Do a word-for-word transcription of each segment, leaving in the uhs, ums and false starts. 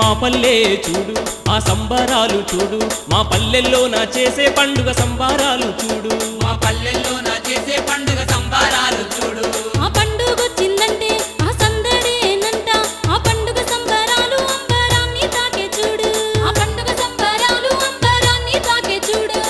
మా పల్లె చూడు ఆ సంబరాలు చూడు మా పల్లెల్లో నా చేసే పండుగ సంబరాలు చూడు మా పల్లెల్లో నా చేసే పండుగ సంబరాలు చూడు ఆ పండుగొచ్చిందంటే ఆ సందడేనంట ఆ పండుగ సంబరాలు అంబరాన్ని తాకే చూడు ఆ పండుగ సంబరాలు అంబరాన్ని తాకే చూడు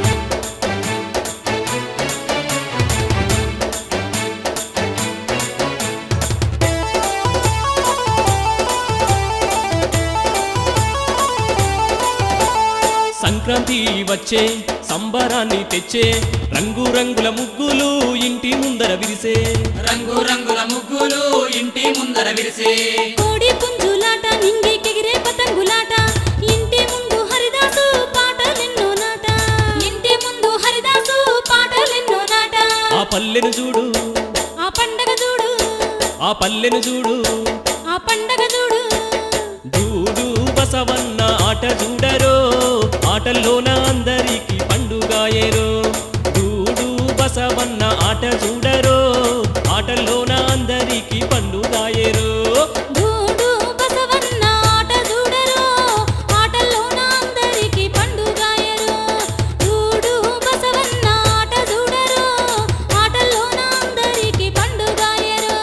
సంక్రాంతి వచ్చే సంబరాన్ని తెచ్చే రంగు రంగుల ముగ్గులు ఇంటి ముందర విరిసే రంగు రంగుల ముగ్గులు ఇంటి ముందర విరిసే కోడి పుంజులాట నింగికెగిరే పతంగులాట ఇంటి ముందు హరిదాసు పాటలెన్నో నాట ఇంటి ముందు హరిదాసు పాటలెన్నో నాట ఆ పల్లెను చూడు ఆ పండగ చూడు ఆ పల్లెను చూడు ఆ పండగ చూడు చూడు బసవన్న ఆట చూడరో ఆటల్లోన అందరికి పండుగాయేరో చూడు బసవన్న ఆట చూడరో ఆటల్లోన అందరికి పండుగాయేరో చూడు బసవన్న ఆట చూడరో ఆటల్లోన అందరికి పండుగాయరో చూడు బసవన్న ఆట చూడరో ఆటల్లోన అందరికి పండుగాయరో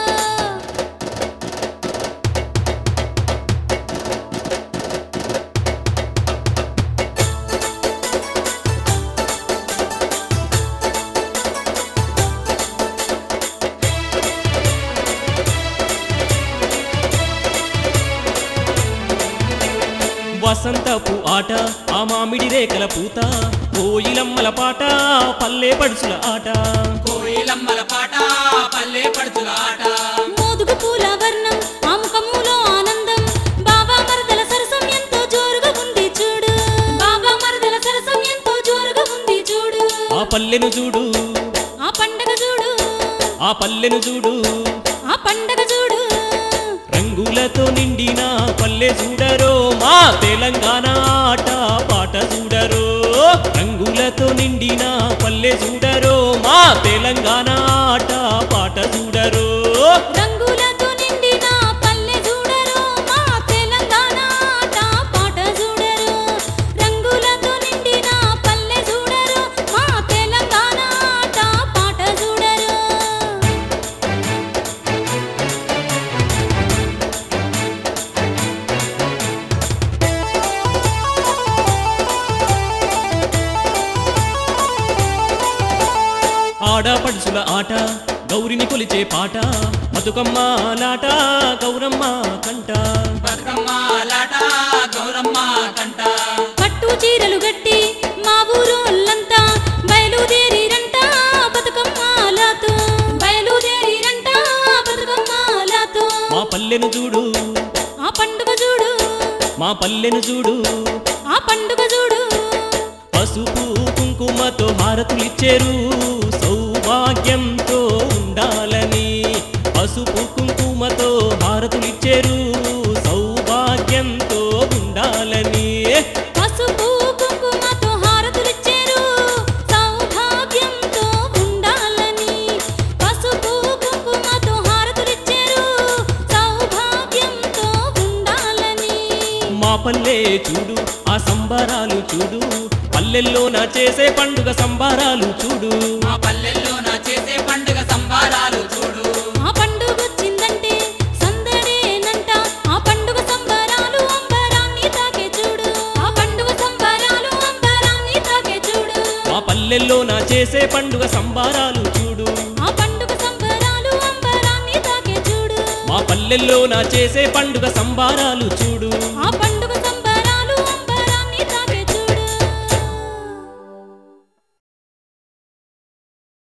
వసంతపు ఆట ఆ మామిడి రేఖల పూత కోయిలమ్మల పాట పల్లె పడుచుల ఆట కోయిలమ్మల పాట పల్లె పడుచుల ఆట మోదుగు పూల వర్ణం ఆ ముఖములో ఆనందం బాబా మరదల సరసం ఎంతో జోరుగా ఉంది చూడు బాబా మరదల సరసం ఎంతో జోరుగా ఉంది చూడు ఆ పల్లెను చూడు ఆ పండగ చూడు ఆ పల్లెను చూడు ఆ పండగ చూడు రంగులతో నిండిన పల్లె చూడరో మా తెలంగాణ ఆట పాట చూడరో రంగులతో నిండిన పల్లె చూడరో మా తెలంగాణ ఆట పాట చూడరో రంగులతో నిండిన పల్లె చూడరో మా తెలంగాణ ఆట పాట చూడరో రంగులతో నిండిన పల్లె చూడరో మా తెలంగాణ ఆట పాట చూడరో ఆడపడుచుల ఆట గౌరిని కొలిచే పాట బతుకమ్మ లాట గౌరమ్మ కంట బతుకమ్మ లాట గౌరమ్మ కంట పట్టు చీరలు గట్టి మా ఊరోళ్ళంతా బయలుదేరిరంట బతుకమ్మలాతో బయలుదేరిరంట బతుకమ్మలాతో మా పల్లెను చూడు ఆ పండుగ చూడు మా పల్లెను చూడు ఆ పండుగ చూడు పసుపు కుంకుమతో హారతులిచ్చేరు సౌభాగ్యంతో ఉండాలని పసుపు కుంకుమతో హారతులిచ్చేరు సౌభాగ్యంతో ఉండాలని పసుపు కుంకుమతో హారతులిచ్చారు సౌభాగ్యంతో ఉండాలని పసుపు కుంకుమతో హారతులిచ్చారు సౌభాగ్యంతో ఉండాలని మా పల్లె చూడు ఆ సంబరాలు చూడు పల్లెల్లో నా చేసే పండుగ సంబరాలు చూడు మా పల్లెల్లో నా చేసే పండుగ సంబరాలు చూడు ఆ పండుగొచ్చిందంటే సందడేనంట ఆ పండుగ సంబరాలు అంబరాన్ని తాకే చూడు ఆ పండుగ సంబరాలు అంబరాన్ని తాకే చూడు మా పల్లెల్లో నా చేసే పండుగ సంబరాలు చూడు ఆ పండుగ సంబరాలు అంబరాన్ని తాకే చూడు మా పల్లెల్లో నా చేసే పండుగ సంబరాలు చూడు ఆ పండుగ